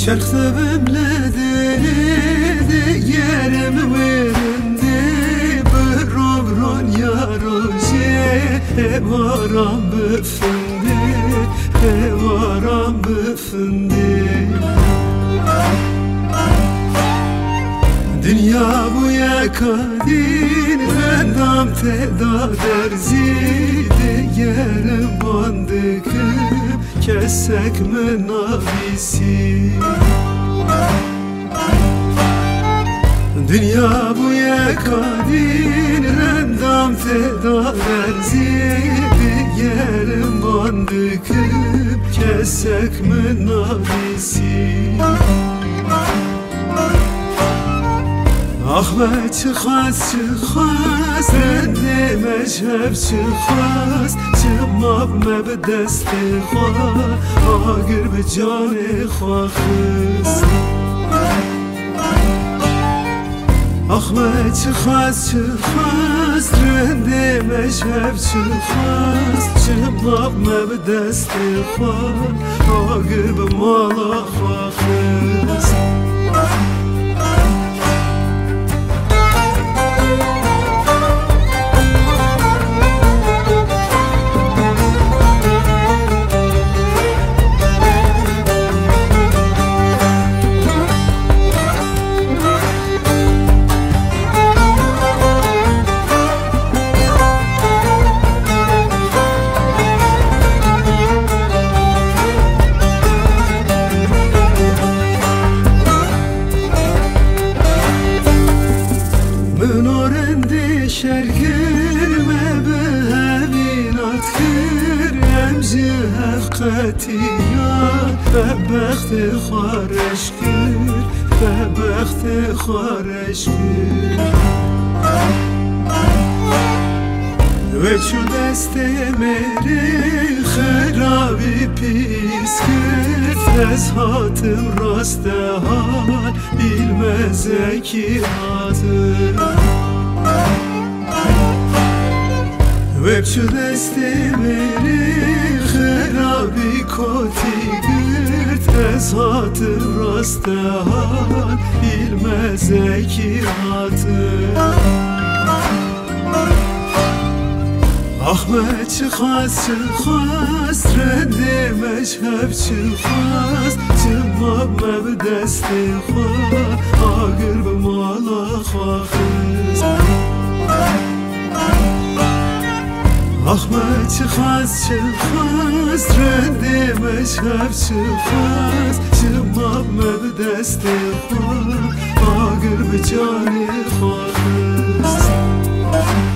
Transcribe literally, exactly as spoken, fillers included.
Şark sevimledi yerim verindi Bron bron yaroje Evaram büfündi Evaram büfündi Dünya bu yakadin Rendam teda derzidi Yerim bandıkım Kesek menabisi Dünya bu yakadin Rendam teda derzidi Yerim bandıkım Kesek menabisi Ahmet çıxaz çıxaz Rende meşheb çıxaz Çımmab meb desti xwa Agir bi canê xwa xız Ahmet çıxaz çıxaz Rende meşheb çıxaz Çımmab meb desti xwa Agir bi mala xwa xız شرگرمه به همینات کرم جهف قطیان بدبخت خارش کر بدبخت خارش کر و چو دست میری خرابی پیس کرد از حاتم راست حال بیلمزه کی حاتم و چو دست میری خرابی کتی گرد از حاتم راست حال بیلمزه کی حاتم Ahmet çıxaz çıxaz Rende meşheb çıxaz Çımmab meb desti xwa Agir bi mala xwa xız Ahmet çıxaz çıxaz Rende meşheb çıxaz Çımmab meb desti xwa Agir bi canê xwa xız